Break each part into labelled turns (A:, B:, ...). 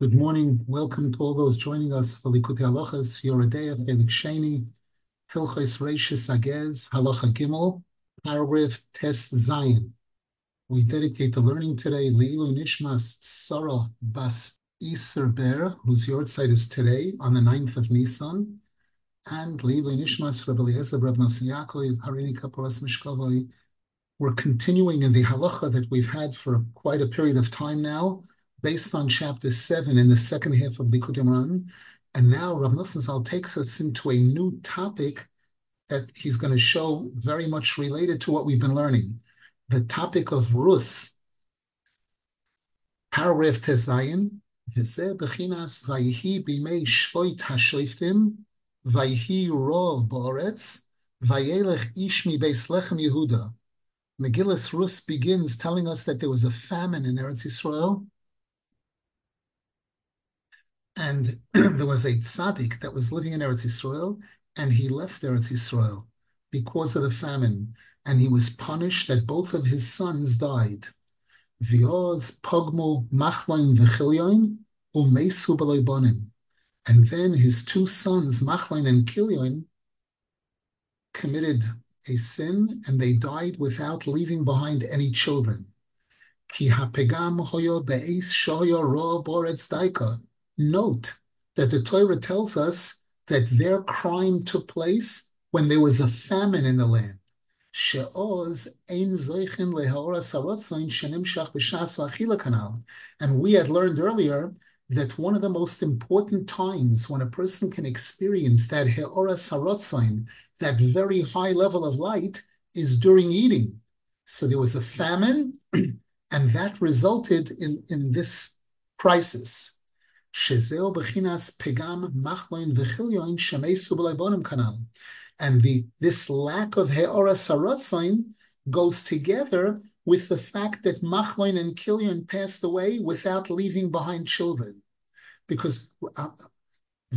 A: Good morning. Welcome to all those joining us for Likutei Halachas, Yoredeya, Chelik Sheni, Hilchos Reishis Agez, Halacha Gimel, paragraph Tes Zayin. We dedicate the learning today Leilu Nishmas Sarah Bas Iser Ber, whose yahrzeit is today on the 9th of Nisan, and Leilu Nishmas Rabbi Eliezer Reb Nosson Yaakov, Harini Kaporas Mishkavoi. We're continuing in the halacha that we've had for quite a period of time now, based on chapter 7 in the second half of Likutei Moharan. And now Rav Nosson Zal takes us into a new topic that he's going to show very much related to what we've been learning. The topic of Rus, paragraph Tezayin, V'zeh b'chinas vayhi b'mei shvoit hashoftim, vayhi rov ba'aretz, vayelech ish mi beis lechem Yehuda. Megillus Rus begins telling us that there was a famine in Eretz Yisrael, and there was a tzaddik that was living in Eretz Yisrael, and he left Eretz Yisrael because of the famine, and he was punished that both of his sons died. V'oz pogmu machloin v'chilyoin u'meisu b'loi bonim. And then his two sons, Machloin and Kilyoin, committed a sin, and they died without leaving behind any children. Ki hapegam hoyo be'es shoyo ro boretz daika. Note that the Torah tells us that their crime took place when there was a famine in the land. She'oz ein zoichin lehaora sarotzoin shenimshach b'shas v'achila kanal. And we had learned earlier that one of the most important times when a person can experience that heora sarotzoin, that very high level of light, is during eating. So there was a famine, and that resulted in this crisis. And this lack of he'ora saratzain goes together with the fact that Machloin and Kilyon passed away without leaving behind children. Because if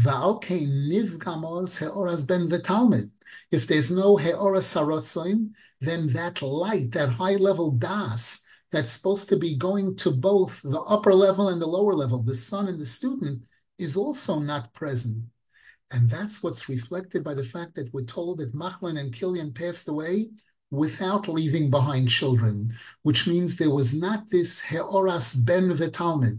A: there's no he'ora saratzain, then that light, that high level das, that's supposed to be going to both the upper level and the lower level, the son and the student, is also not present. And that's what's reflected by the fact that we're told that Machlon and Kilyan passed away without leaving behind children, which means there was not this Heoras ben v'talmid.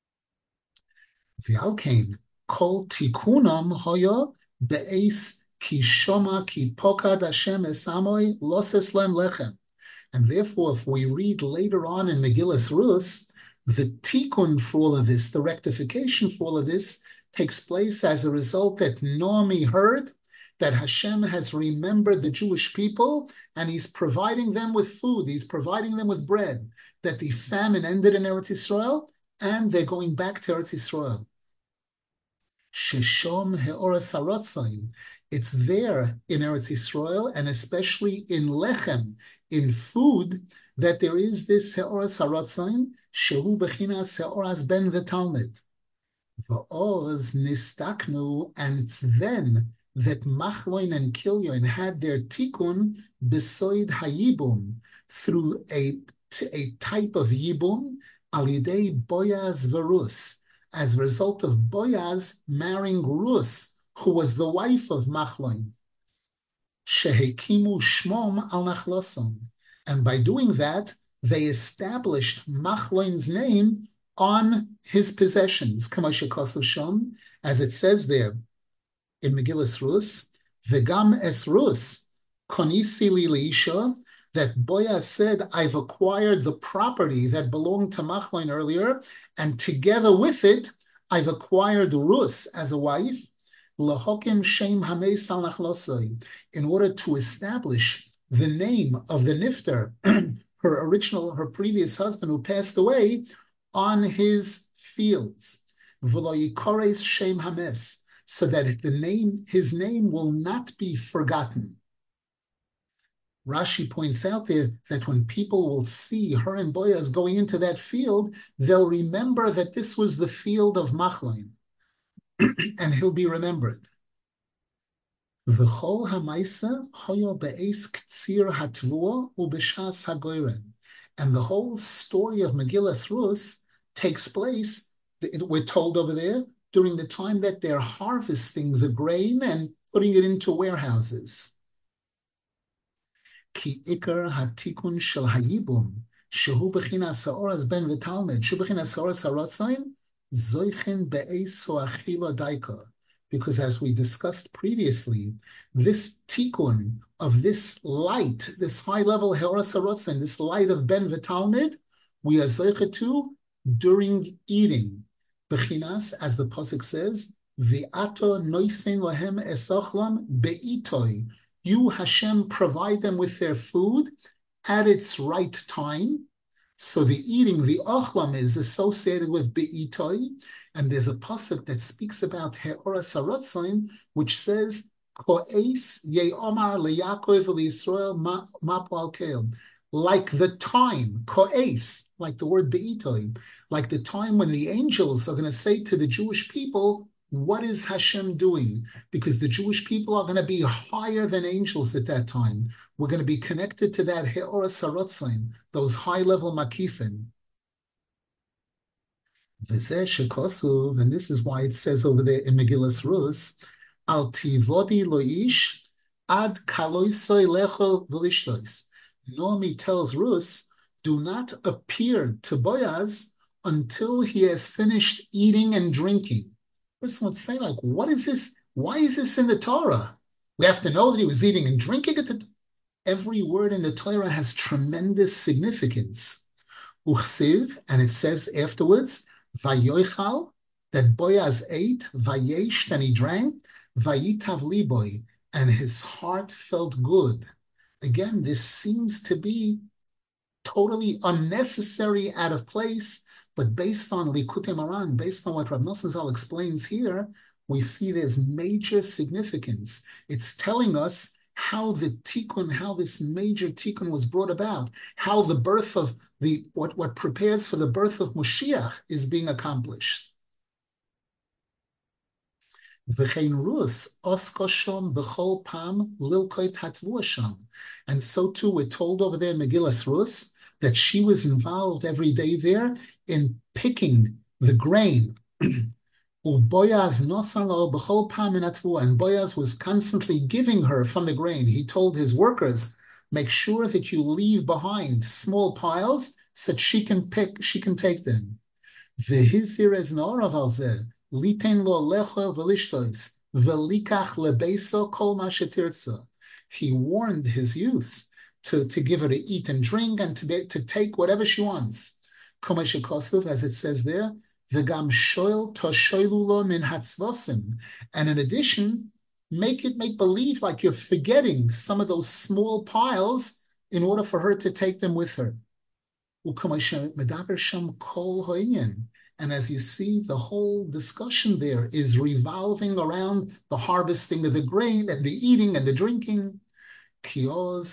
A: V'alkein kol tikunam hoya be'es ki shoma ki pokad Hashem esamoy loses lem lechem. And therefore, if we read later on in Megillus Rus, the tikkun for all of this, the rectification for all of this, takes place as a result that Naomi heard that Hashem has remembered the Jewish people and he's providing them with food, he's providing them with bread, that the famine ended in Eretz Yisrael and they're going back to Eretz Yisrael. Sheshom he'ora saratzain. It's there in Eretz Yisrael and especially in Lechem, in food, that there is this he'oras haratzain, shehu bechinas he'oras ben v'talmid. V'oz nistaknu, and it's then that Machloin and Kilyon had their tikkun besoid hayibum, through a type of yibum, al yidei Boyaz v'Rus, as a result of Boyaz marrying Rus, who was the wife of Machloin. Shehekimu shmom al nachlosom. And by doing that, they established Machloin's name on his possessions, as it says there in Megillus Rus, Vegam es Rus, konisi li leisha, that Boyaz said, I've acquired the property that belonged to Machloin earlier, and together with it, I've acquired Rus as a wife, lahokim shem hameis al nachlosoi, in order to establish the name of the nifter, her previous husband who passed away, on his fields. V'lo shem hames, so that his name will not be forgotten. Rashi points out there that when people will see her and Boyaz going into that field, they'll remember that this was the field of Machloin, and he'll be remembered. V'chol ha'maisa hoyo be'es ktsir hatvua u'b'shas hagoyren. And the whole story of Megillus Rus takes place we're told over there, during the time that they're harvesting the grain and putting it into warehouses. כי עיקר התיקון של הייבום, שהוא בחינס האורס בן ותלמד, שהוא בחינס האורס הרצון, זויכן באיסו אכילה דייקה. Because as we discussed previously, this tikkun of this light, this high-level Heoras HaRotzen, this light of Ben V'Talmid, we are zeicha to during eating. Bechinas, as the pasuk says, V'ato noisen lohem esochlam be'itoi. You, Hashem, provide them with their food at its right time. So the eating, the ochlam, is associated with be'itoi. And there's a pasuk that speaks about Heoras HaRotzen, which says, Ko'es ye'omar le'Yakov v'Yisrael ma'poal keil. Like the time, Ko'es, like the word be'itoi, like the time when the angels are going to say to the Jewish people, what is Hashem doing? Because the Jewish people are going to be higher than angels at that time. We're going to be connected to that Heoras HaRotzen, those high-level makifin. And this is why it says over there in Megillas Rus, Al tivodi loish ad kaloisoi lecho v'lishtois. Naomi tells Rus, do not appear to Boaz until he has finished eating and drinking. Person would say, like, what is this? Why is this in the Torah? We have to know that he was eating and drinking at the every word in the Torah has tremendous significance. Uchsiv, and it says afterwards, Vayoichal, that Boaz ate, Vayesh, and he drank, Vayitav liboy, and his heart felt good. Again, this seems to be totally unnecessary, out of place, but based on Likutei Moharan, based on what Rav Nosson Zal explains here, we see there's major significance. It's telling us how the tikkun, how this major tikkun was brought about, how the birth of what prepares for the birth of Moshiach is being accomplished. And so too, we're told over there in Megillas Rus that she was involved every day there in picking the grain. And Boaz was constantly giving her from the grain. He told his workers, make sure that you leave behind small piles so that she can take them. He warned his youth to give her to eat and drink and to take whatever she wants. As it says there, and in addition, make believe like you're forgetting some of those small piles in order for her to take them with her. And as you see, the whole discussion there is revolving around the harvesting of the grain and the eating and the drinking. Because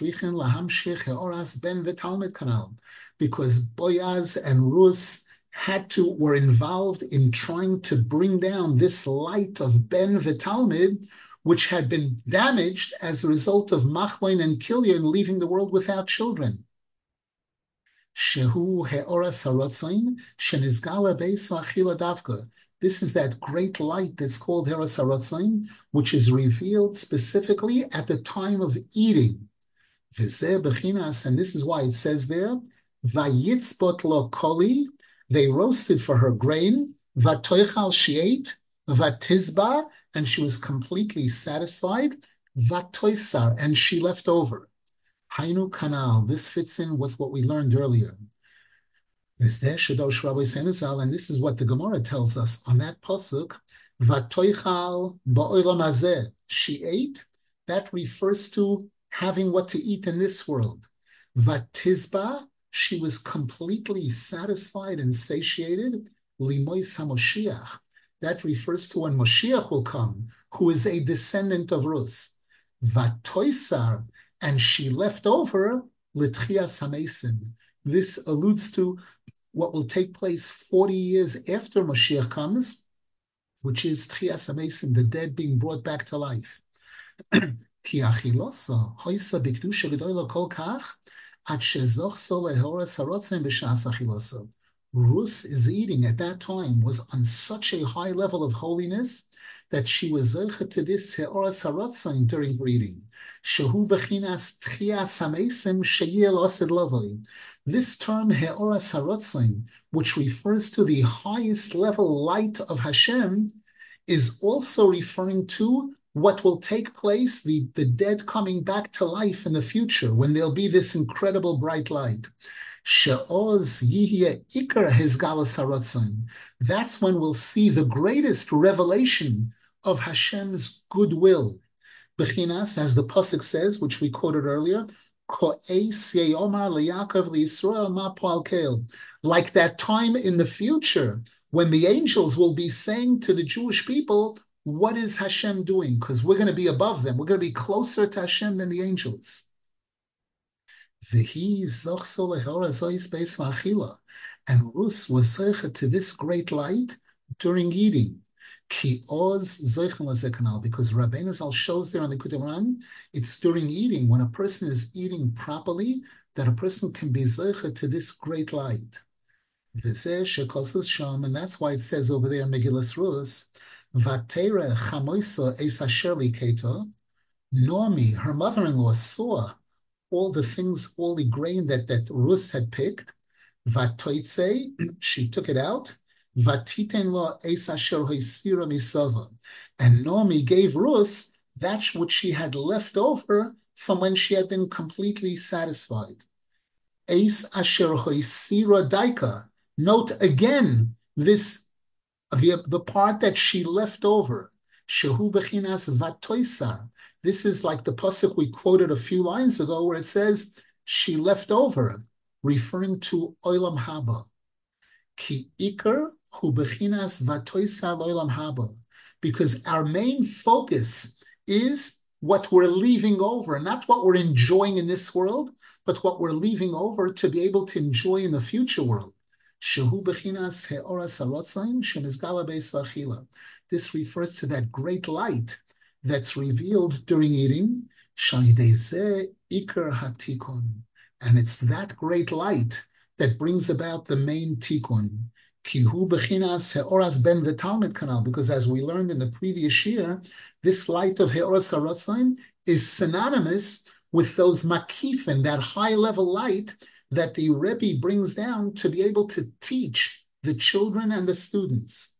A: Boaz and Rus were involved in trying to bring down this light of Ben V'Talmid, which had been damaged as a result of Machlon and Kilyon leaving the world without children. Shehu Heoras HaRotzen Shenizgala Beiso Achila Davka. This is that great light that's called Heoras HaRotzen, which is revealed specifically at the time of eating. V'zeh Bechinas, and this is why it says there, Vayitzbot lo koli, they roasted for her grain, Vatoichal she ate, Vatizba, and she was completely satisfied, Vatoisar, and she left over. Hainu Kanal, this fits in with what we learned earlier. And this is what the Gemara tells us on that pasuk, Vatoichal ba'olam hazeh, she ate, that refers to having what to eat in this world. Vatizba, she was completely satisfied and satiated. Limois HaMoshiach, that refers to when Moshiach will come, who is a descendant of Rus. Vatoisar, and she left over L'tchias HaMesim. This alludes to what will take place 40 years after Moshiach comes, which is Tchias HaMesim, the dead being brought back to life. Ki achilosa hoisa b'kedusha gedola kol kach ad shezochso lehoras harotzen b'shas achilosa. Rus is eating at that time was on such a high level of holiness that she was zeichet to this heoras haratzain during her eating. Shehu bechinas tchias hamesim sheyel osid lavoi. This term heoras haratzain, which refers to the highest level light of Hashem, is also referring to what will take place, the dead coming back to life in the future, when there'll be this incredible bright light. She'oz yihye ikar hizgalas haratzon. That's when we'll see the greatest revelation of Hashem's goodwill. Bechinas, as the pasuk says, which we quoted earlier, ko'es yeyomar liyakov liyisrael ma po'al kel. Like that time in the future when the angels will be saying to the Jewish people, what is Hashem doing? Because we're going to be above them. We're going to be closer to Hashem than the angels. And Rus was zeichet to this great light during eating. Because Rabbeinu Zal shows there on the Kudaran, it's during eating, when a person is eating properly, that a person can be zeichet to this great light. And that's why it says over there in Megillas Rus, Vatera chamoisa es asher liketo. Naomi, her mother-in-law, saw all the things, all the grain that Rus had picked. Vatoitze, she took it out. Vatiten lo es asher hoisira misava. And Naomi gave Rus that which she had left over from when she had been completely satisfied. Es asher hoisira daika. Note again this, the part that she left over. Shehu bechinas vatoisa. This is like the pasuk we quoted a few lines ago, where it says she left over, referring to olam haba. Ki ikar hu bechinas vatoisa olam haba, because our main focus is what we're leaving over, not what we're enjoying in this world, but what we're leaving over to be able to enjoy in the future world. Shehu bechinas heoras haratzain shemizgala beis achila. This refers to that great light that's revealed during eating. Shalidei ikar hatikun, and it's that great light that brings about the main tikkun. Kihu bechinas heoras ben v'talmid kanal, because as we learned in the previous year, this light of heoras haratzain is synonymous with those makifin, that high level light that the Rebbe brings down to be able to teach the children and the students.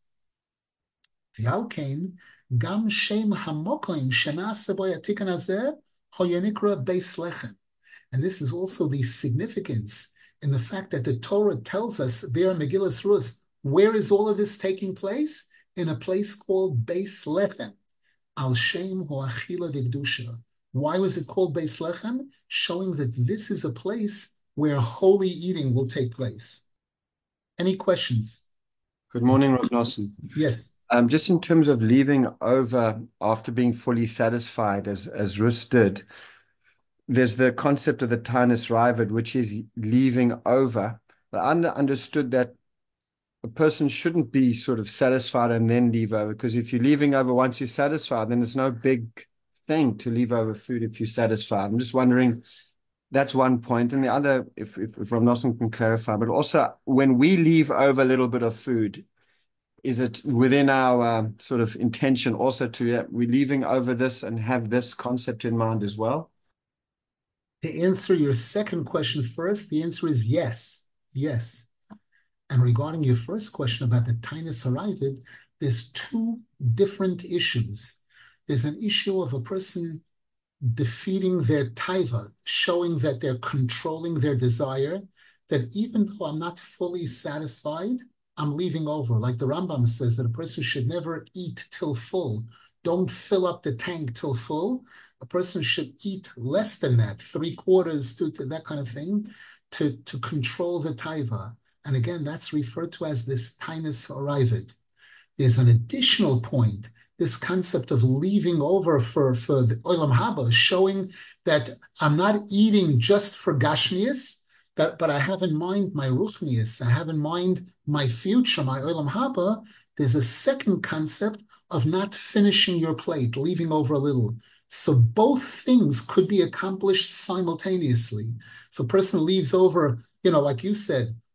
A: V'alkein gam shem hamokoim shenase bo yatikan hazeh hoyenikra beis lechem. And this is also the significance in the fact that the Torah tells us there in Megillas Rus, where is all of this taking place? In a place called Beis Lechem, al shem hoachila v'kedusha. Why was it called Beis Lechem? Showing that this is a place where holy eating will take place. Any questions?
B: Good morning, Rav Nosson.
A: Yes.
B: Just in terms of leaving over after being fully satisfied, as Rus did, there's the concept of the Tainus Raavad, which is leaving over. But I understood that a person shouldn't be sort of satisfied and then leave over, because if you're leaving over once you're satisfied, then it's no big thing to leave over food if you're satisfied. I'm just wondering, that's one point. And the other, if Rav Nosson can clarify, but also when we leave over a little bit of food, is it within our sort of intention also to we're leaving over this and have this concept in mind as well?
A: To answer your second question first, the answer is yes. Yes. And regarding your first question about the Tainus Raavad, there's two different issues. There's an issue of a person defeating their taiva, showing that they're controlling their desire, that even though I'm not fully satisfied, I'm leaving over. Like the Rambam says, that a person should never eat till full. Don't fill up the tank till full. A person should eat less than that, 3/4 to that kind of thing, to control the taiva. And again, that's referred to as this Tainus Raavad. There's an additional point, this concept of leaving over for the Olam Haba, showing that I'm not eating just for Gashmias, but I have in mind my Ruchnias, I have in mind my future, my Olam Haba. There's a second concept of not finishing your plate, leaving over a little. So both things could be accomplished simultaneously. If a person leaves over, like you said,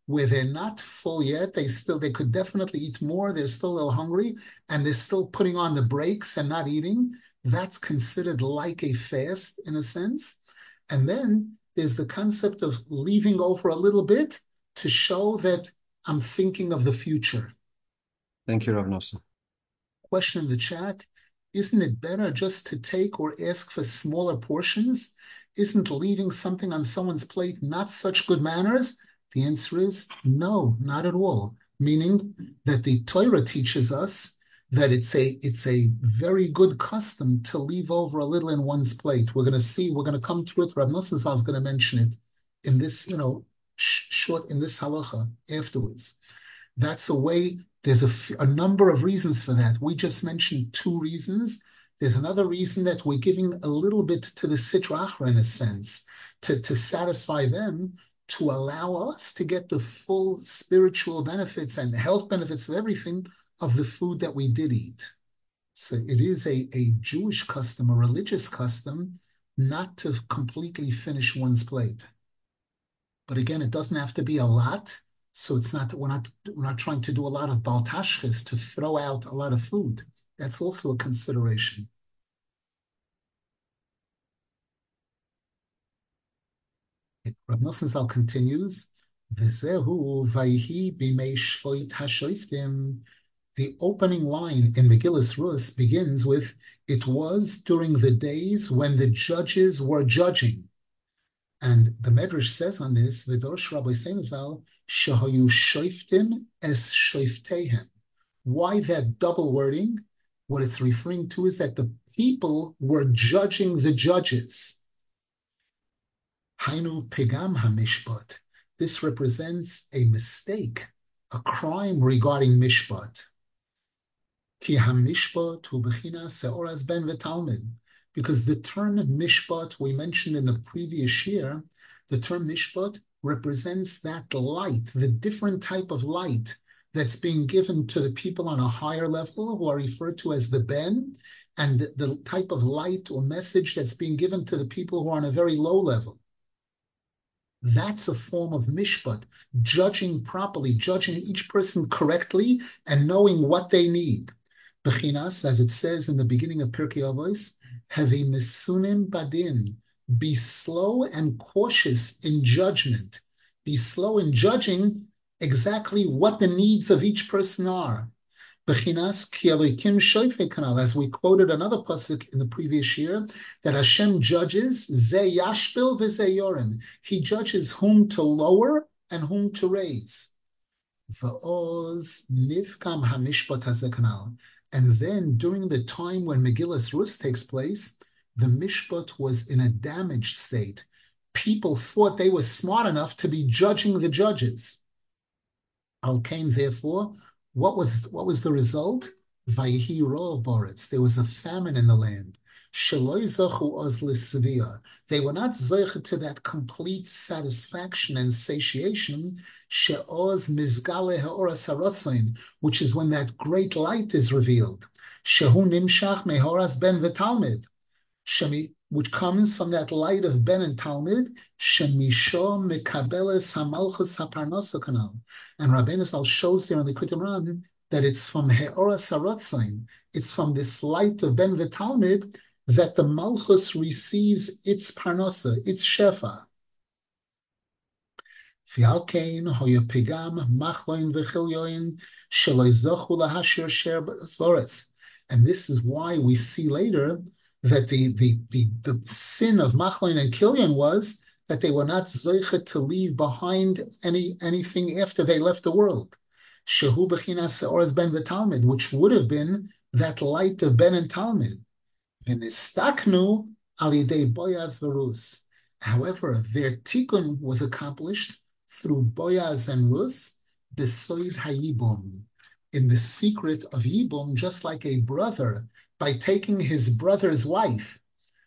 A: where they're not full yet. They could definitely eat more. They're still a little hungry, and they're still putting on the brakes and not eating. That's considered like a fast in a sense. And then there's the concept of leaving over a little bit to show that I'm thinking of the future.
B: Thank you, Rav Nosson.
A: Question in the chat, isn't it better just to take or ask for smaller portions? Isn't leaving something on someone's plate not such good manners? The answer is no, not at all. Meaning that the Torah teaches us that it's a very good custom to leave over a little in one's plate. We're going to come to it. Rav Nosson is going to mention it in this, short in this halacha afterwards. That's a way. There's a number of reasons for that. We just mentioned two reasons. There's another reason that we're giving a little bit to the Sitra Achra in a sense, to satisfy them, to allow us to get the full spiritual benefits and health benefits of everything of the food that we did eat. So it is a Jewish custom, a religious custom, not to completely finish one's plate. But again, it doesn't have to be a lot. So it's not we're not trying to do a lot of baltashkis to throw out a lot of food. That's also a consideration. Rav Nosson Zal continues, V'zehu vayhi b'mei shvoit hashoftim. The opening line in Megillas Rus begins with, it was during the days when the judges were judging. And the Medrash says on this, V'dorsh Rabbi Seinazal, Shahayu shoiftin es shoifteihem. Why that double wording? What it's referring to is that the people were judging the judges. Hainu pegam hamishpat. This represents a mistake, a crime regarding mishpat. Ki hamishpat hu bechina seoras ben v'talmid. Because the term mishpat we mentioned in the previous year, the term mishpat represents that light, the different type of light that's being given to the people on a higher level who are referred to as the ben, and the type of light or message that's being given to the people who are on a very low level. That's a form of mishpat, judging properly, judging each person correctly and knowing what they need. Bechinas, as it says in the beginning of Pirkei Avos, hevi misunim badin, be slow and cautious in judgment. Be slow in judging exactly what the needs of each person are. Bechinas ki Elokim shoifei kanal, as we quoted another pasuk in the previous year, that Hashem judges ze yashpil v'ze yorim. He judges whom to lower and whom to raise. V'oz nivkam hamishpat hazeh kanal. And then during the time when Megillas Rus takes place, the mishpat was in a damaged state. People thought they were smart enough to be judging the judges. Al Kain, therefore, what was the result? Vayhi rov boretz. There was a famine in the land. Sheloi zachu oz l'sevia. They were not zeichet to that complete satisfaction and satiation. She'oz mizgale ha'oras haratzain, which is when that great light is revealed. Shehu nimshach mehoras ben v'talmid. Shemi, which comes from that light of Ben and Talmud, Shemisho mekabeles hamalchus haparnosa kanal. And Rabbeinu Zal shows there in the Kutim that it's from Heoras Haratzain, it's from this light of Ben v'Talmud that the Malchus receives its parnosa, its shefa. Fialkein hoyapigam machloin v'chilyoin sheloi zochu lahashir sher b'svoretz. And this is why we see later that the sin of Machlon and Killian was that they were not zoichet to leave behind anything after they left the world. Shehu b'chinas seoras ben v'talmid, which would have been that light of Ben and Talmud. V'nistaknu al yidei Boyaz v'Rus. However, their tikkun was accomplished through Boyaz and Rus, b'soid hayibum, in the secret of Yibum, just like a brother, by taking his brother's wife.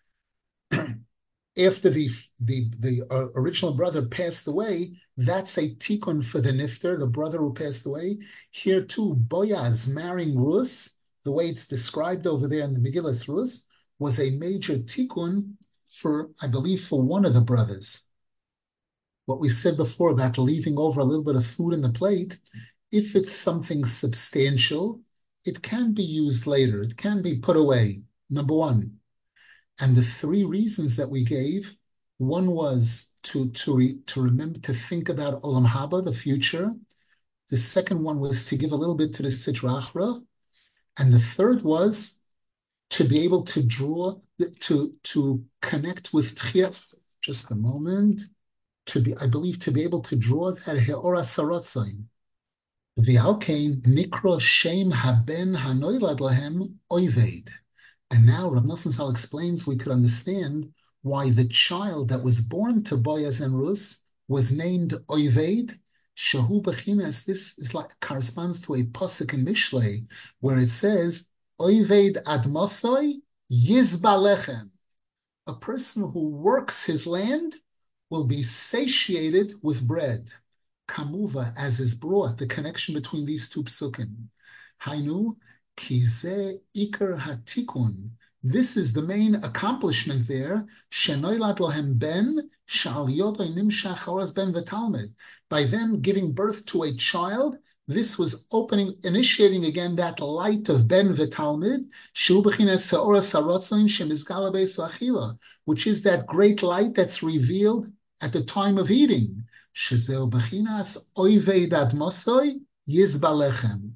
A: After the original brother passed away, that's a tikkun for the nifter, the brother who passed away. Here too, Boyaz marrying Rus, the way it's described over there in the Megillas Rus, was a major tikkun for, I believe, for one of the brothers. what we said before about leaving over a little bit of food in the plate, if it's something substantial, it can be used later. It can be put away, number one. And the three reasons that we gave, one was to remember to think about Olam Haba, the future. The second one was to give a little bit to the Sitra Achra. And the third was to be able to draw, to connect with Tchias. Just a moment. I believe, to be able to draw that Heora Saratzain. V'alkein nikro shem haben hanoilad lahem oived. And now Rav Nosson Zal explains we could understand why the child that was born to Boaz and Rus was named Oived. Shahu Bechinas, this is like corresponds to a pasuk in Mishlei where it says, Oived ad Mosoi Yizbalechem. A person who works his land will be satiated with bread. Kamuva, as is brought, the connection between these two psukim. Hainu, kize ikar hatikun. This is the main accomplishment there. Shenoilad lohem ben, shal yodo nimshach horas ben v'talmid. By them giving birth to a child, this was initiating again that light of ben v'talmid, shu b'chines se'ora sarotzin shemizgala be'esu achila, which is that great light that's revealed at the time of eating. Shezeu b'chinas oived ad mosoi yizbalechem.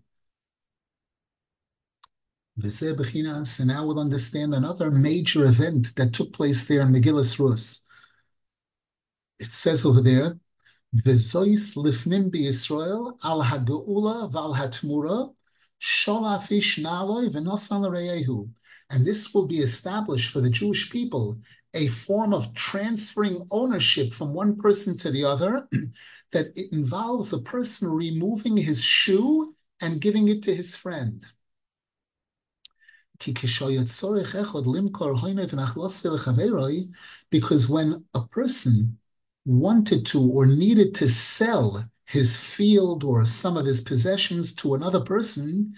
A: V'zeh b'chinas, and now we'll understand another major event that took place there in Megillas Rus. It says over there, V'zois lifnim b'Yisrael al hageula v'al hatmura sholaf ish naloi v'nosan l'reyehu. And this will be established for the Jewish people, a form of transferring ownership from one person to the other, that it involves a person removing his shoe and giving it to his friend. Because when a person wanted to or needed to sell his field or some of his possessions to another person,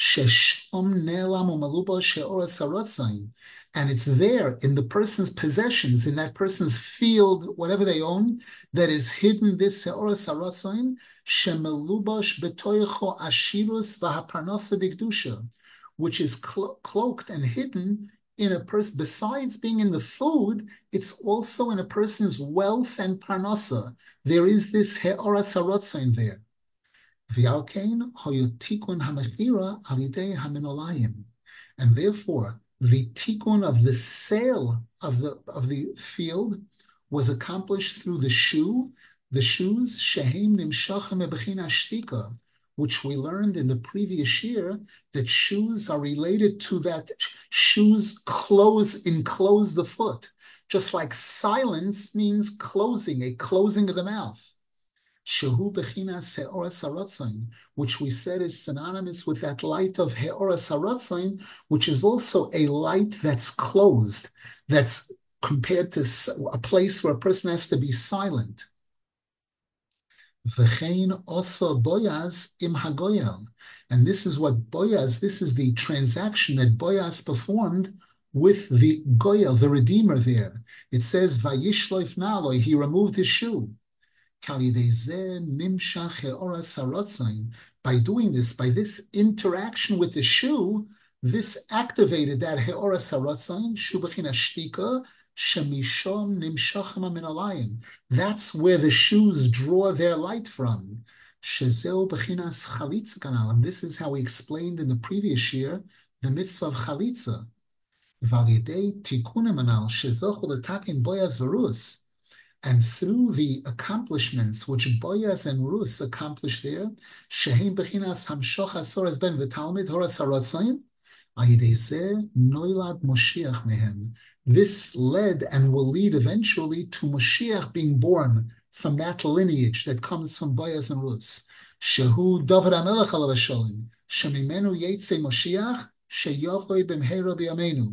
A: and it's there in the person's possessions, in that person's field, whatever they own, that is hidden this se'ora saratzain, shemelubash betoicho ashirus v'haparnasa b'kedusha, which is cloaked and hidden in a person. Besides being in the food, it's also in a person's wealth and parnasa. There is this he'ora saratzain there. V'alkein hoyotikun hamechira alidei haminolayim, and therefore the tikkun of the sale of the field was accomplished through the shoes shehem nimshachem ebechina shtika, which we learned in the previous year that shoes are related to that. Shoes enclose the foot, just like silence means closing, a closing of the mouth. Shehu bechina he'ora saratzain, which we said is synonymous with that light of he'ora saratzain, which is also a light that's closed, that's compared to a place where a person has to be silent. V'chein also Boaz im hagoyel, and this is the transaction that Boaz performed with the goyel, the redeemer. There it says vayishloif naloi, he removed his shoe. By doing this, by this interaction with the shoe, this activated that he'ora saratzain, shu b'china shtika, shemishom nimshachem aminalayim. That's where the shoes draw their light from. Shezeu b'chinas chalitza kanal, and this is how we explained in the previous year the mitzvah of chalitza. V'alidei tikunim anal shezochu l'takin Boaz v'Rus. And through the accomplishments which Boaz and Rus accomplished there, Shehem Bechinas Hamshoch Asoras Ben V'Talmid Horas Haratzain, Ayidezeh Noilad Moshiach Mehem. This led and will lead eventually to Moshiach being born from that lineage that comes from Boaz and Rus. Shehu David HaMelech Alav HaSholem, Shemimenu Yetze Moshiach, Sheyovoi B'mheira B'yameinu.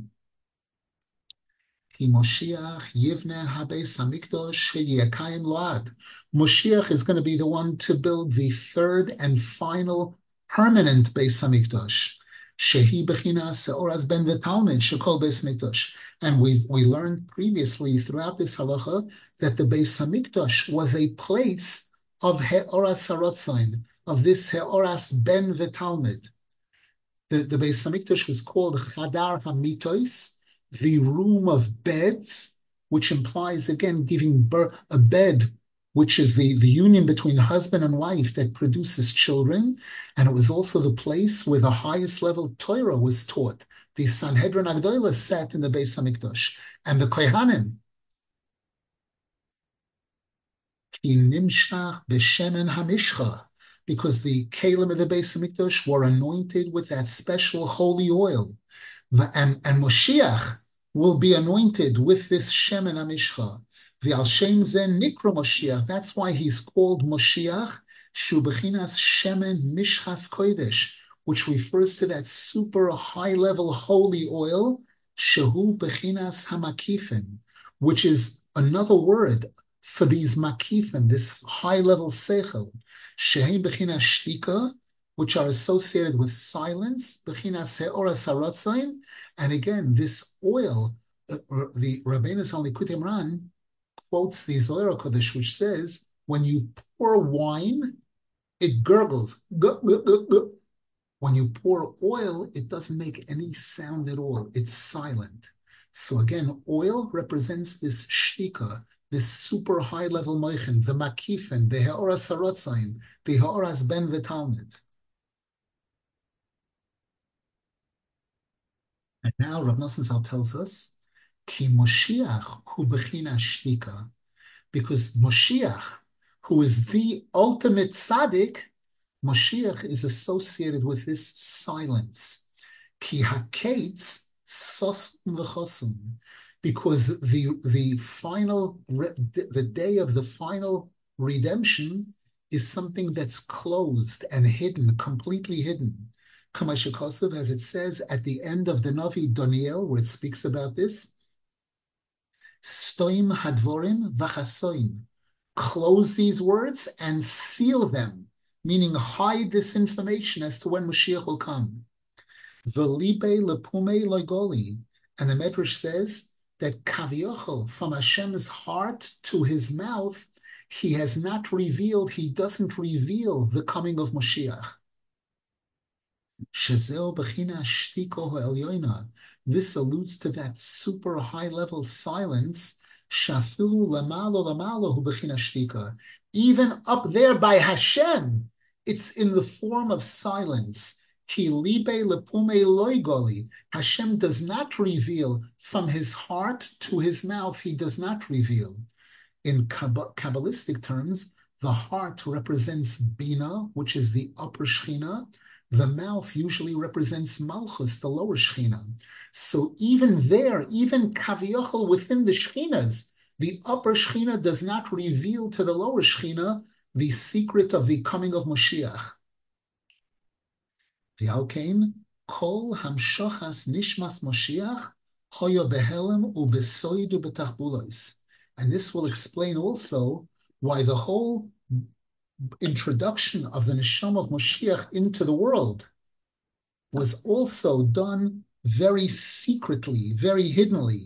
A: Moshiach Yivne Habeis Hamikdash Yekayim Load. Moshiach is going to be the one to build the third and final permanent Beis Hamikdash. Shehi Bechinas Seoras Ben V'Talmid Shekol Beis Hamikdash. And we learned previously throughout this halacha that the Beis Hamikdash was a place of Heoras Haratzain, of this Heoras Ben V'Talmid. The Beis Hamikdash was called Chadar Hamitois, the room of beds, which implies again giving birth a bed, which is the union between husband and wife that produces children, and it was also the place where the highest level Torah was taught. The Sanhedrin Agdolah sat in the Beis Hamikdash, and the Kohanim. Nimshach b'shemen hamishcha, because the kalim of the Beis Hamikdash were anointed with that special holy oil, and Moshiach will be anointed with this shemen hamishcha. The al shem zen nikra Moshiach. That's why he's called Moshiach, shu bechinas shemen mishchas kodesh, which refers to that super high level holy oil, shehu bechinas hamakifin, which is another word for these makifin, this high-level seichel, shehem bechina shtika, which are associated with silence, bechina seoras haratzain, and again, this oil, the Rabbeinu Zal Likutei Moharan quotes the Zohar Kodesh, which says, when you pour wine, it gurgles. When you pour oil, it doesn't make any sound at all. It's silent. So again, oil represents this shtika, this super high level moichin, the makifen, the heoras harotzain, the heoras ben v'talmid. And now Rav Nosson Zal tells us, ki Moshiach hu bechina shtika, because Moshiach, who is the ultimate tzaddik, Moshiach is associated with this silence. Ki haketz sosum v'chosum, because the final, the day of the final redemption is something that's closed and hidden, completely hidden. Kamashikosav, as it says at the end of the Navi Daniel, where it speaks about this, stoim hadvorim v'chasoim, close these words and seal them, meaning hide this information as to when Mashiach will come. V'libe lepume loigoli, and the Medrash says that Kaviochel, from Hashem's heart to his mouth, he has not revealed, he doesn't reveal the coming of Mashiach. Shezeo bechina shtiko ha'elyoina. This alludes to that super high level silence. Shafilu lamalo lamalo hu bechina shtika. Even up there by Hashem, it's in the form of silence. Ki libe lepume loigoli. Hashem does not reveal from his heart to his mouth. He does not reveal. In Kabbalistic terms, the heart represents Bina, which is the upper Shechina. The mouth usually represents Malchus, the lower Shechina. So even there, even Kaviochel within the Shechinas, the upper Shechina does not reveal to the lower Shechina the secret of the coming of Moshiach. V'alkein kol hamshachas nishmas Moshiach hoyo behelem ubesoidu betachbulos. And this will explain also why the whole introduction of the neshama of Moshiach into the world was also done very secretly, very hiddenly,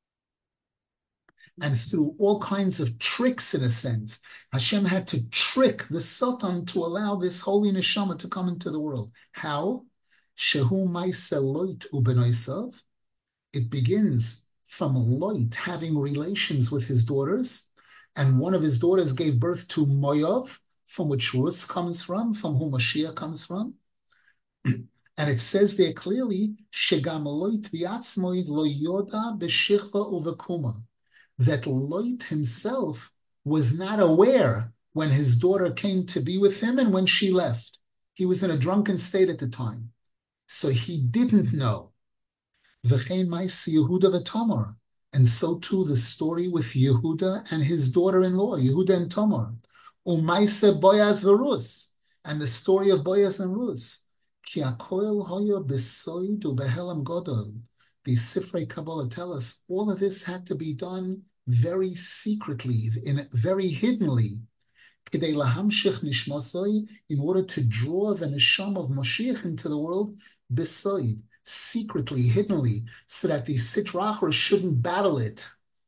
A: and through all kinds of tricks, in a sense. Hashem had to trick the Satan to allow this holy neshama to come into the world. How? Shehu ma'aseh loit ubenoisav. It begins from Lot having relations with his daughters, and one of his daughters gave birth to Moav, from which Rus comes from whom Mashiach comes from. And it says there clearly, Shegam Lot v'atzmoi lo yoda b'shichva uvekuma, that Lot himself was not aware when his daughter came to be with him and when she left. He was in a drunken state at the time, so he didn't know. V'chein ma'aseh Yehuda v'Tamar, and so too the story with Yehuda and his daughter-in-law, Yehuda and Tamar. U'ma'aseh Boaz v'Rus, and the story of Boaz and Rus. Ki hakoil hoya b'soid u'behelam godol. The Sifrei Kabbalah tell us all of this had to be done very secretly, very hiddenly, in order to draw the neshama of Moshiach into the world, beside, secretly, hiddenly, so that the Sitra Achra shouldn't battle it.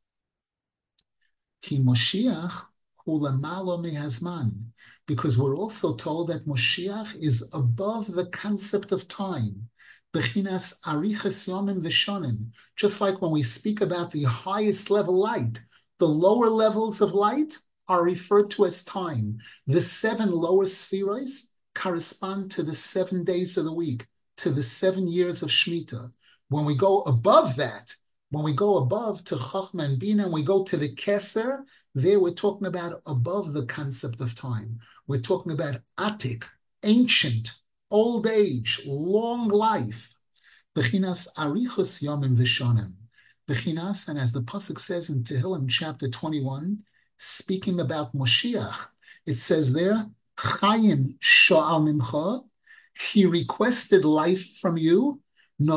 A: Ki Moshiach hu lamalo mehazman, because we're also told that Moshiach is above the concept of time. Bechinas ariches yomim v'shonim. Just like when we speak about the highest level light, the lower levels of light are referred to as time. The 7 lower spheres correspond to the 7 days of the week, to the 7 years of Shemitah. When we go above that, when we go above to Chachma and Bina, and we go to the Keser, there we're talking about above the concept of time. We're talking about Atik, ancient, old age, long life. Bechinas arichus yomim v'shonim. Bechinas, and as the pasuk says in Tehillim chapter 21, speaking about Moshiach, it says there, Chaim sha'al mimcha, he requested life from you. You,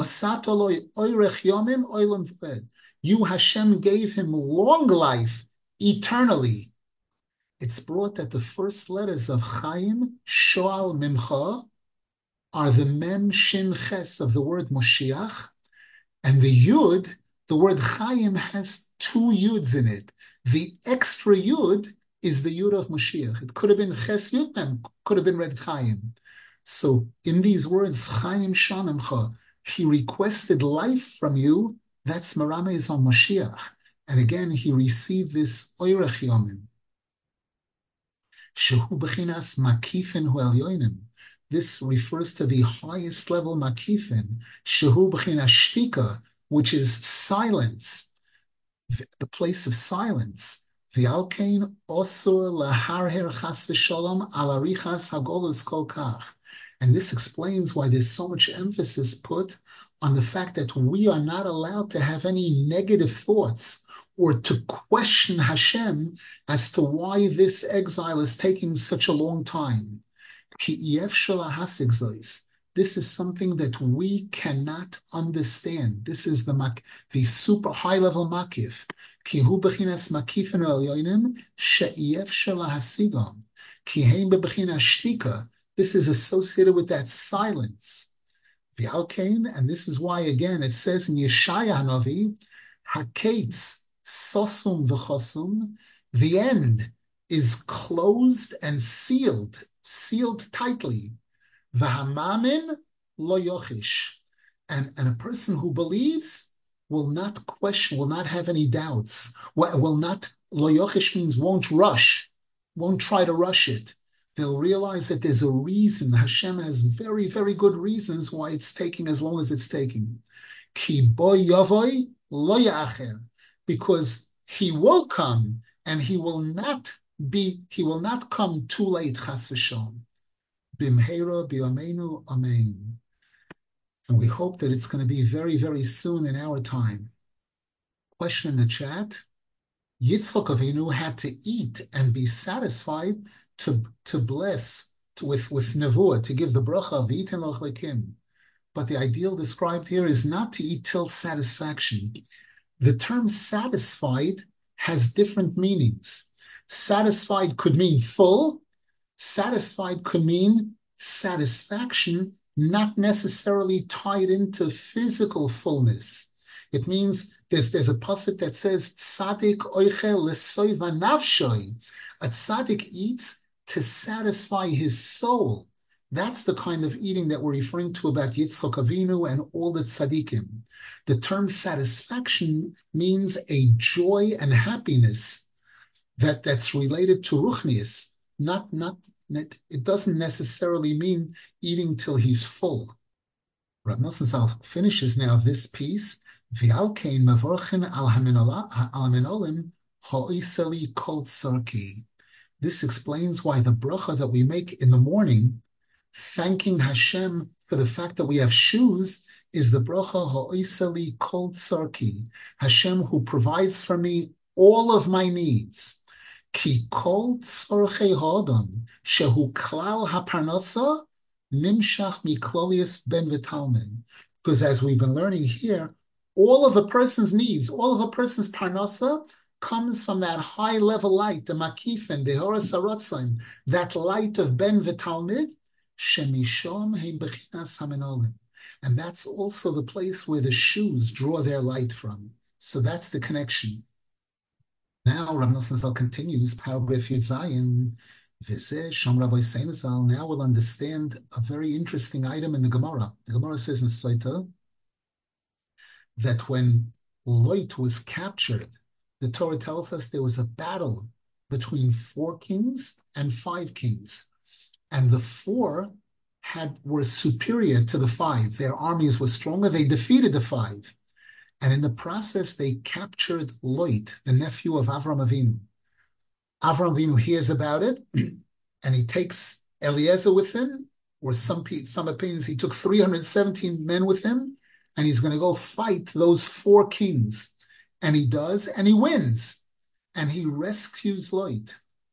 A: Hashem, gave him long life eternally. It's brought that the first letters of Chaim, Shoal, Mimcha are the Mem, Shin, Ches of the word Moshiach, and the Yud, the word Chaim has 2 Yuds in it. The extra Yud is the Yud of Moshiach. It could have been Ches Yud Mem, could have been read Chaim. So in these words, Chaim Shamimcha, he requested life from you. That's Marame is on Moshiach. And again, he received this Oirech Yomim. Shehu Bechinas Makifin Hu Elyonim. This refers to the highest level Makifin. Shehu Bechinas Shtika, which is silence, the place of silence. V'alkein osur laharher chas v'sholom al arichas hagolus kol kach. And this explains why there's so much emphasis put on the fact that we are not allowed to have any negative thoughts or to question Hashem as to why this exile is taking such a long time. This is something that we cannot understand. This is the super high level makif. Kihu bechinas makifin elyonim she'iyef shela hasigam. Kiheim bechinas shtika. This is associated with that silence. V'alkein, and this is why again it says in Yeshaya Hanavi, Haketz sosum v'chosum. The end is closed and sealed tightly. V'hamamin lo yochish, and a person who believes will not question, will not have any doubts. Will not, lo yochish means won't rush, won't try to rush it. They'll realize that there's a reason. Hashem has very, very good reasons why it's taking as long as it's taking. Ki bo yavoy lo ya'acher, because he will come and he will not come too late, chas v'shalom. Bimheira b'yameinu amen. And we hope that it's going to be very, very soon in our time. Question in the chat. Yitzchak Avinu had to eat and be satisfied to bless with nevuah, to give the bracha of eating lochlekim. But the ideal described here is not to eat till satisfaction. The term satisfied has different meanings. Satisfied could mean full. Satisfied could mean satisfaction, not necessarily tied into physical fullness. It means there's a pasuk that says tzaddik oichel lesoiva nafshoi. A tzaddik eats to satisfy his soul. That's the kind of eating that we're referring to about Yitzchak Avinu and all the tzaddikim. The term satisfaction means a joy and happiness that's related to ruchnius. It doesn't necessarily mean eating till he's full. Rav Nosson Zal finishes now this piece. V'alkein mevorchen al hamenolim ha'iseli kol tzarki. This explains why the bracha that we make in the morning, thanking Hashem for the fact that we have shoes, is the bracha ha'iseli kol tzarki. Hashem who provides for me all of my needs. Ki kol tzorchei ha'adam shehu klal haparnasa nimshach miklolius ben v'talmid. Because as we've been learning here, all of a person's needs, all of a person's parnasa comes from that high level light, the makifin, the horas haratzon, that light of ben v'talmid, shemishom heim bechinas hamenolim. And that's also the place where the shoes draw their light from. So that's the connection. Now, Rav Nosson Zal continues, paragraph Yud Zayin, V'zeh Shom Rabbi Seinazal. Now we'll understand a very interesting item in the Gemara. The Gemara says in Saita that when Lot was captured, the Torah tells us there was a battle between 4 kings and 5 kings. And the 4 were superior to the 5. Their armies were stronger. They defeated the 5. And in the process, they captured Lot, the nephew of Avram Avinu. Avram Avinu hears about it, and he takes Eliezer with him, or some opinions, he took 317 men with him, and he's going to go fight those 4 kings. And he does, and he wins. And he rescues Lot.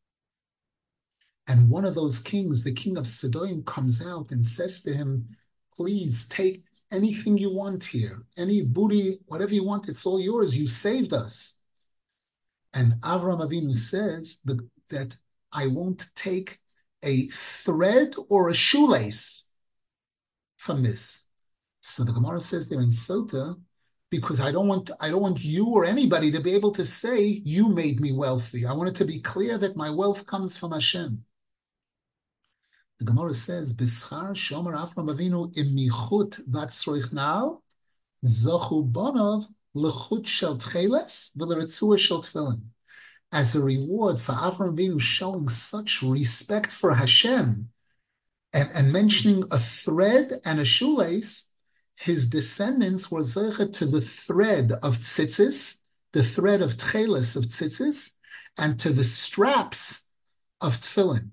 A: And one of those kings, the king of Sidon, comes out and says to him, please take anything you want here, any booty, whatever you want, it's all yours. You saved us. And Avram Avinu says that I won't take a thread or a shoelace from this. So the Gemara says there in Sota, because I don't want you or anybody to be able to say, you made me wealthy. I want it to be clear that my wealth comes from Hashem. The Gemara says, B'schar shomer Avram Avinu imichut vatzroichnal zochu bonov lechut shel tcheles v'leretzua shel tefillin. As a reward for Avram Avinu showing such respect for Hashem and mentioning a thread and a shoelace, his descendants were zeichet to the thread of tzitzis, the thread of tcheles of tzitzis, and to the straps of tefillin.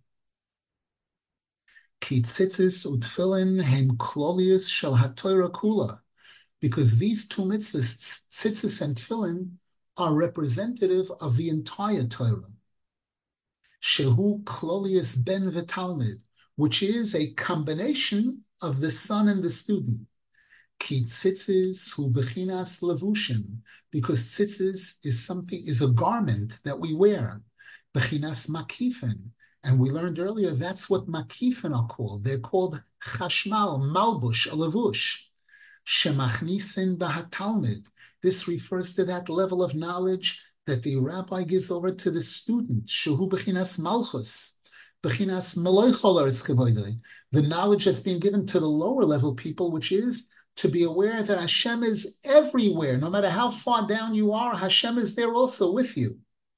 A: Ki tzitzis utfillin hem klolius shel haTorah kula, because these 2 mitzvahs, tzitzis and tefillin, are representative of the entire Torah. Shehu klolius ben v'talmid, which is a combination of the son and the student. Ki tzitzis hu bechinas levushim, because tzitzis is a garment that we wear. Bechinas makifin. And we learned earlier that's what makifin are called. They're called chashmal, malbush, a levush. Shemachnisin b'hatalmid. This refers to that level of knowledge that the rabbi gives over to the student. Shehu bechinas malchus, bechinas meloi chol aretz kavoidei. The knowledge that's being given to the lower level people, which is to be aware that Hashem is everywhere. No matter how far down you are, Hashem is there also with you.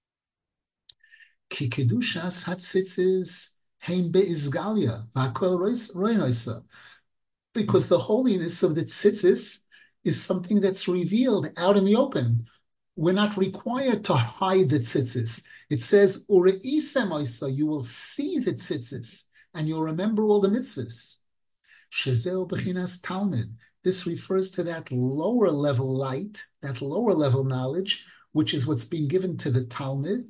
A: Ki kedushas hatzitzis heim beizgalia v'akol roinoisa, because the holiness of the tzitzis is something that's revealed out in the open. We're not required to hide the tzitzis. It says ureisem oisa, you will see the tzitzis and you'll remember all the mitzvahs. Shezeo bechinas talmid. This refers to that lower level light, that lower level knowledge, which is what's being given to the Talmud,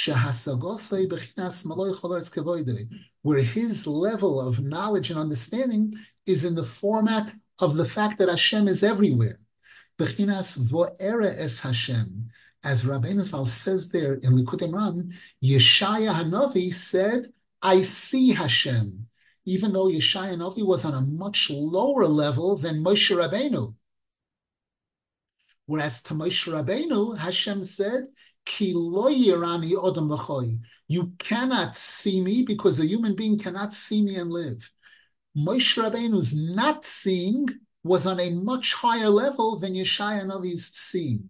A: where his level of knowledge and understanding is in the format of the fact that Hashem is everywhere. Bechinas vo'ere es Hashem. As Rabbeinu Zal says there in Likutei Moharan, Yeshaya Hanavi said, I see Hashem, even though Yeshaya Hanavi was on a much lower level than Moshe Rabbeinu. Whereas to Moshe Rabbeinu, Hashem said, Ki lo yirani odom v'choy. You cannot see me because a human being cannot see me and live. Moshe Rabbeinu's not seeing was on a much higher level than Yeshaya Hanavi's seeing.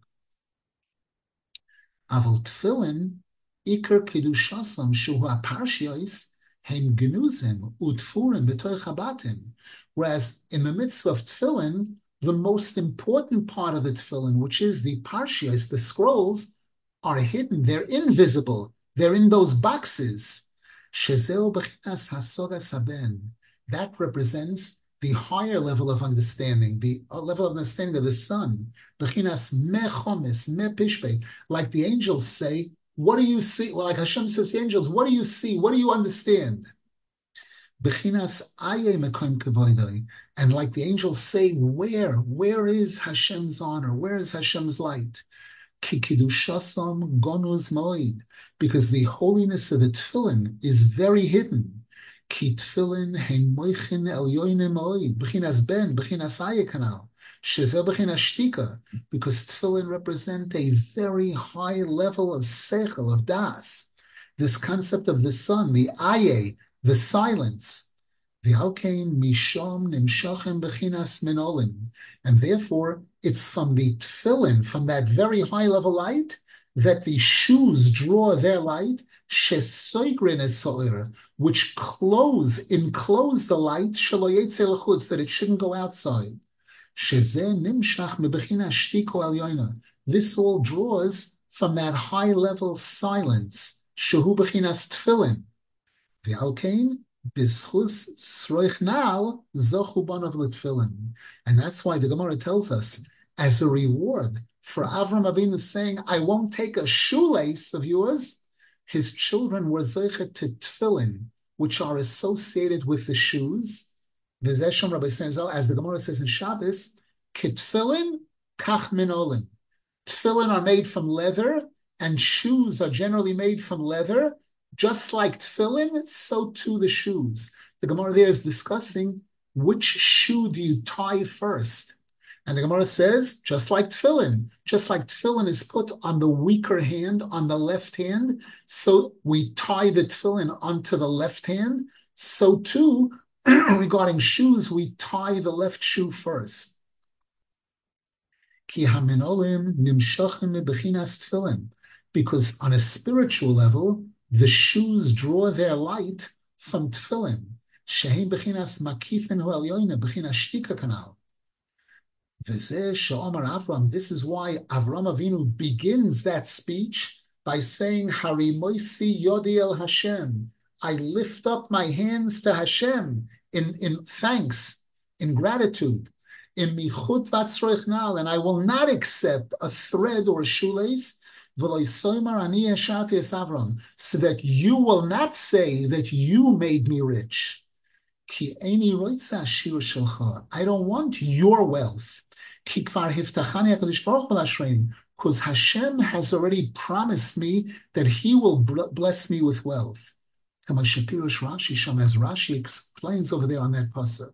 A: Avol tefillin, ikar kedushasam shuhu aparshiyos, hem genuzim utfurim b'toich habatim. Whereas in the mitzvah of tefillin, the most important part of the tefillin, which is the parshiyos, the scrolls, are hidden. They're invisible. They're in those boxes. Shezeo b'chinas hasogas haben. That represents the higher level of understanding, the level of understanding of the sun. B'chinas me chomes, me pishpei. Like the angels say, what do you see? Well, like Hashem says to the angels, what do you see? What do you understand? Bechinas aye mekom kavoidai, and like the angels say, where is Hashem's honor? Where is Hashem's light? Ki kidushasam gonuz moed, because the holiness of the tefillin is very hidden. Ki tefillin hein moichin elyonim oid, b'chinas ben, b'chinas ayikanal, shezel b'chinas shtika, because tefillin represent a very high level of seichel, of das. This concept of the sun, the aye, the silence. V'halkein mishom nimshachem b'chinas menolim. And therefore, it's from the tefillin, from that very high level light, that the shoes draw their light, shesoigrin es which enclose the light, that it shouldn't go outside. This all draws from that high level silence. Shehu bechinas tefillin. V'alkein b'schus sroichnal zochu banav l'tefillin. And that's why the Gemara tells us, as a reward for Avram Avinu saying, I won't take a shoelace of yours, his children were zeichet to tefillin, which are associated with the shoes. As the Gemara says in Shabbos, kitfillin kach minolin. Tefillin are made from leather, and shoes are generally made from leather. Just like tefillin, so too the shoes. The Gemara there is discussing which shoe do you tie first. And the Gemara says, just like tefillin is put on the weaker hand, on the left hand, so we tie the tefillin onto the left hand. So too, regarding shoes, we tie the left shoe first. Ki haminolim nimshachim bechinas tefillin, because on a spiritual level, the shoes draw their light from tefillin. Shehem bechinas makifin hu elyoina bechinas shtika kanal. This is why Avram Avinu begins that speech by saying, Harimoisi Yodi El Hashem. I lift up my hands to Hashem in thanks, in gratitude, in michut vatzroichnal, and I will not accept a thread or a shoelace, so that you will not say that you made me rich. I don't want your wealth. Because Hashem has already promised me that He will bless me with wealth. As Rashi explains over there on that pasuk.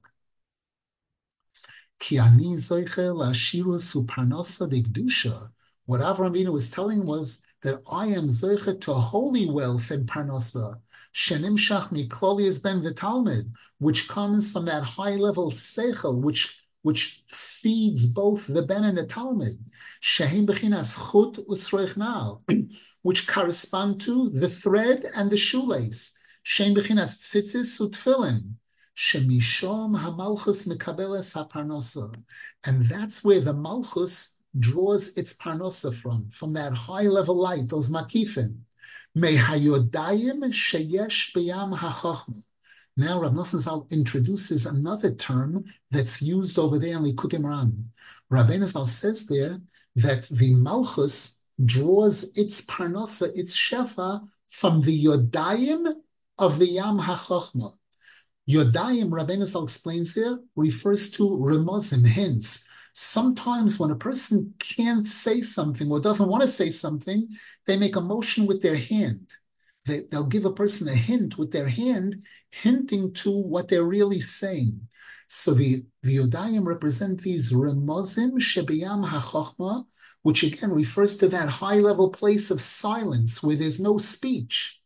A: What Avraham Avinu was telling was that I am zoche to holy wealth and parnasa, shenimshach miklolias ben v'talmid, which comes from that high level seichel, which feeds both the ben and the talmid, shehem bechinas chut usroichnal, which correspond to the thread and the shoelace, shehem bechinas tzitzis utfilin, shemishom hamalchus mekabeles haparnasa, and that's where the malchus draws its parnosa from that high level light, those makifim. Mehayodayim sheyesh b'yam hachachma. Now Rav Nosson Zal introduces another term that's used over there in Likutei Moharan. Rabbeinu Zal says there that the malchus draws its parnosa, its shefa, from the yodayim of the yam hachachma. Yodayim, Rabbeinu Zal explains here, refers to remozim, hints. Sometimes when a person can't say something or doesn't want to say something, they make a motion with their hand. They'll give a person a hint with their hand, hinting to what they're really saying. So the Yodayim represent these remozim shebiyam hachachma, which again refers to that high-level place of silence where there's no speech.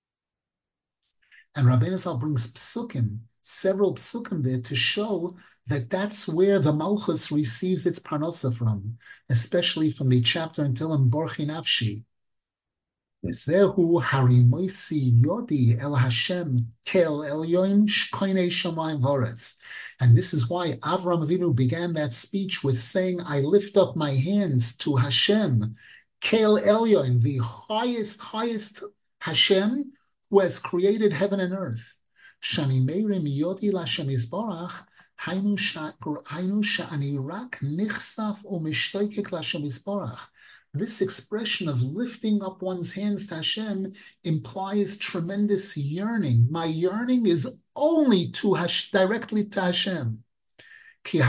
A: And Rabbeinu Zal brings psukim, several psukim there to show that that's where the Malchus receives its parnosa from, especially from the chapter in Tehillim Borchi Nafshi. Zehu harimoisi yodi el Hashem kel elyon shkoinei shamayim v'aretz. And this is why Avram Avinu began that speech with saying, I lift up my hands to Hashem, kel elyon, the highest Hashem, who has created heaven and earth. Shani meirim yodi l'Hashem yisborach, Hainu sha'ani rak nichsaf u'mishtoikek l'Hashem yisborach. This expression of lifting up one's hands to Hashem implies tremendous yearning. My yearning is only directly to Hashem. This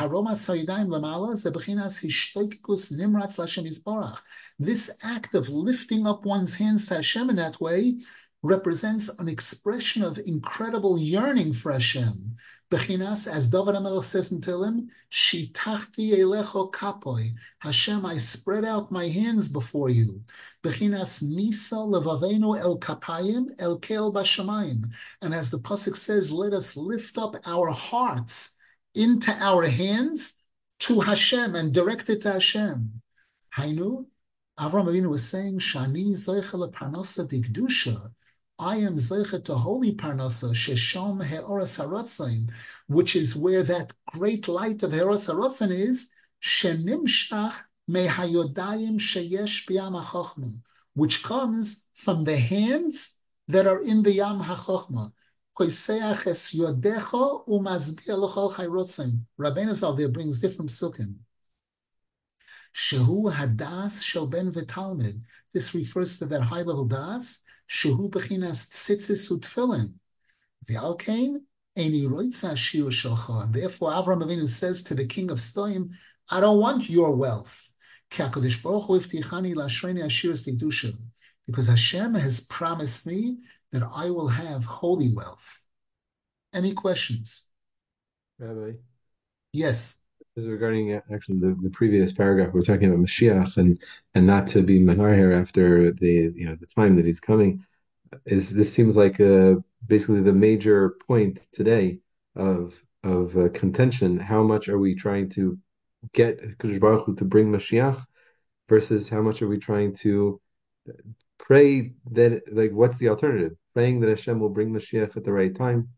A: act of lifting up one's hands to Hashem in that way represents an expression of incredible yearning for Hashem. Bechinas, as David HaMelech says in Tehillim, Shitachti elecho kapoi. Hashem, I spread out my hands before you. Bechinas nisa levavenu el kapayim el kel bashamayim. And as the pasuk says, let us lift up our hearts into our hands to Hashem and direct it to Hashem. Hainu, Avram Avinu was saying, Shani zoicha leparnasa digdusha. I am zoicha to holy parnasa, shesham he'oras haratzain, which is where that great light of he'oras haratzain is, shenimshach mehayodayim sheyesh b'yam hachachma, which comes from the hands that are in the yam hachachma. Koiseach es yodecha umazbir l'chol chayrotzain. Rabbeinu Zal there brings different psukim. Shehu hadas shel ben v'talmid. This refers to that high level das. Shehu bechinas tzitzis utfilin. V'alkein eni roitza shir shelcha. And therefore, Avram Avinu says to the king of Stoim, I don't want your wealth. Ki HaKadosh Baruch Hu iftichani la'ashreni ashiras tidusha. Because Hashem has promised me that I will have holy wealth. Any questions?
C: Rabbi,
A: Yes.
C: this is regarding actually the previous paragraph. We're talking about Mashiach and not to be meharher after the time that he's coming. This seems like basically the major point today of contention. How much are we trying to get Kadosh Baruch Hu to bring Mashiach versus how much are we trying to pray that, like, what's the alternative? Praying that Hashem will bring Mashiach at the right time.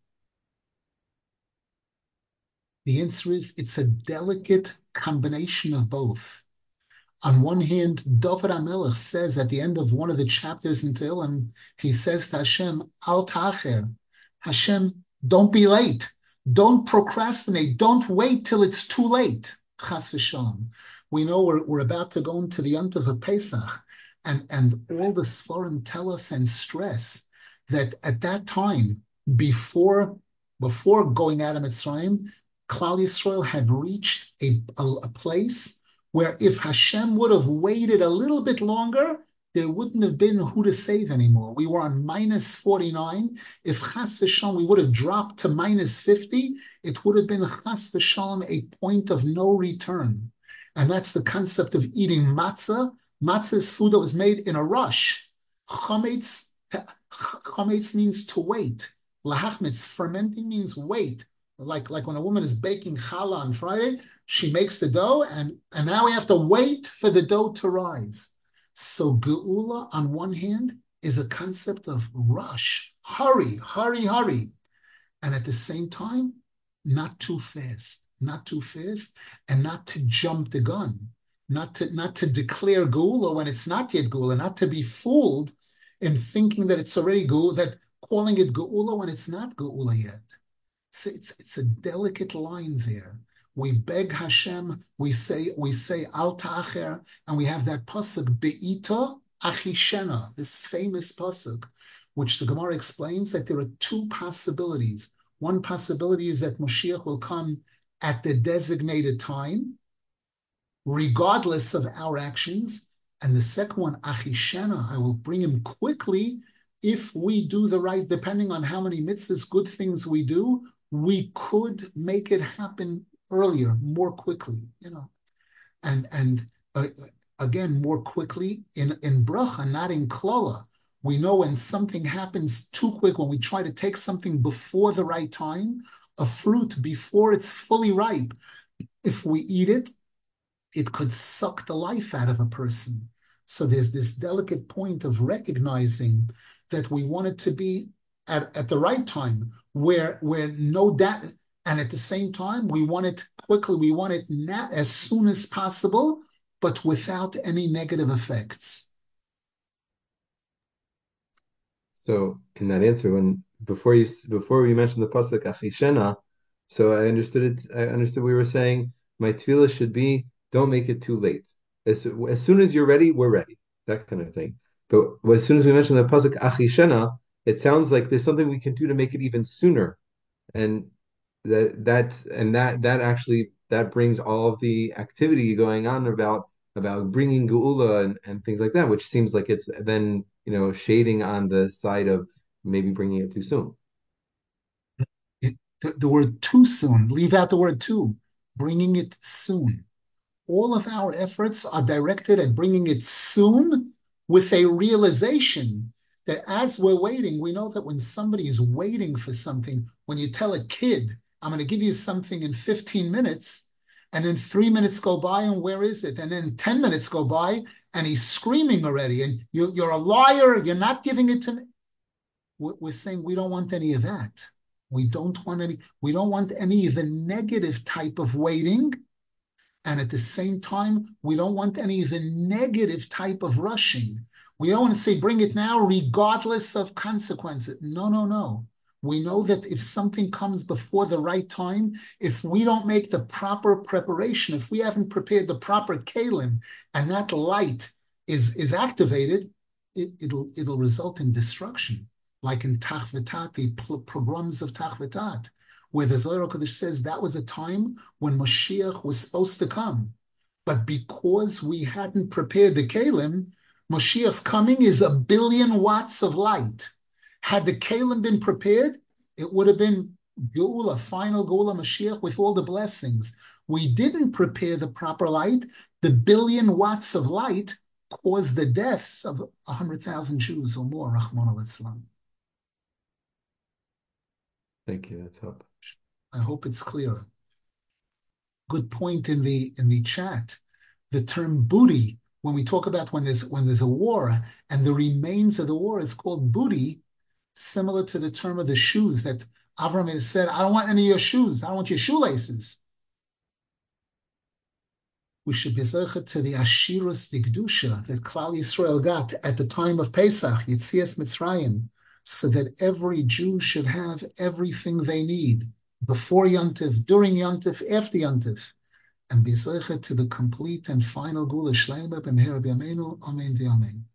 A: The answer is it's a delicate combination of both. On one hand, David HaMelech says at the end of one of the chapters in Tehillim, he says to Hashem, Al ta'acher, Hashem, don't be late. Don't procrastinate. Don't wait till it's too late. Chas v'shalom. We know we're about to go into the Yom Tov of Pesach, and all the Sforim tell us and stress that at that time, before going out of Mitzrayim, Klal Yisrael had reached a place where if Hashem would have waited a little bit longer, there wouldn't have been who to save anymore. We were on minus 49. If Chas v'Shalom, we would have dropped to minus 50, it would have been Chas v'Shalom a point of no return. And that's the concept of eating matzah. Matzah is food that was made in a rush. Chametz means to wait. Lahachmitz, fermenting means wait. Like when a woman is baking challah on Friday, she makes the dough, and now we have to wait for the dough to rise. So Geula, on one hand, is a concept of rush, hurry, hurry, hurry. And at the same time, not too fast, and not to jump the gun, not to declare Geula when it's not yet Geula, not to be fooled in thinking that it's already Geula, that calling it Geula when it's not Geula yet. So it's a delicate line there. We beg Hashem, we say Al Ta'acher, and we have that pasuk Be'ita Achishena, this famous pasuk, which the Gemara explains that there are two possibilities. One possibility is that Moshiach will come at the designated time, regardless of our actions. And the second one, Achishena, I will bring him quickly if we do the right, depending on how many mitzvahs, good things we do, we could make it happen earlier, more quickly, and again, more quickly in bracha, not in klala. We know when something happens too quick, when we try to take something before the right time, a fruit before it's fully ripe, if we eat it, it could suck the life out of a person. So there's this delicate point of recognizing that we want it to be at the right time, where no doubt, and at the same time, we want it quickly, we want it not as soon as possible, but without any negative effects.
C: So in that answer, before we mentioned the pasuk Achishena, so I understood we were saying my tefillah should be, don't make it too late. As soon as you're ready, we're ready. That kind of thing. But as soon as we mention the pasuk Achishena, it sounds like there's something we can do to make it even sooner, and that actually brings all of the activity going on about bringing geula and things like that, which seems like it's then shading on the side of maybe bringing it too soon.
A: The word too soon, leave out the word too, bringing it soon. All of our efforts are directed at bringing it soon with a realization that as we're waiting, we know that when somebody is waiting for something, when you tell a kid, I'm going to give you something in 15 minutes, and then 3 minutes go by, and where is it? And then 10 minutes go by, and he's screaming already, and you're a liar, you're not giving it to me. We're saying we don't want any of that. We don't want any of the negative type of waiting. And at the same time, we don't want any of the negative type of rushing. We don't want to say, bring it now, regardless of consequences. No, no, no. We know that if something comes before the right time, if we don't make the proper preparation, if we haven't prepared the proper kalim, and that light is activated, it'll result in destruction, like in Tach V'Tat, the pogroms of Tach V'Tat, where the Zohar HaKadosh says that was a time when Mashiach was supposed to come. But because we hadn't prepared the Kalim, Mashiach's coming is 1,000,000,000 watts of light. Had the Kalim been prepared, it would have been Geula, final Geula Mashiach with all the blessings. We didn't prepare the proper light. The 1,000,000,000 watts of light caused the deaths of 100,000 Jews or more, Rahman al-Islam.
C: Thank you. That's helpful.
A: I hope it's clear. Good point in the chat. The term booty, when we talk about when there's a war and the remains of the war is called booty, similar to the term of the shoes that Avram has said, I don't want any of your shoes. I don't want your shoelaces. We should be zeichet to the Ashirus Digdusha that Klal Yisrael got at the time of Pesach, Yitzias Mitzrayim, so that every Jew should have everything they need before Yontif, during Yontif, after Yontif, and be zeichet to the complete and final Gula Shleima b'mehera b'yameinu, Amen v'Amen.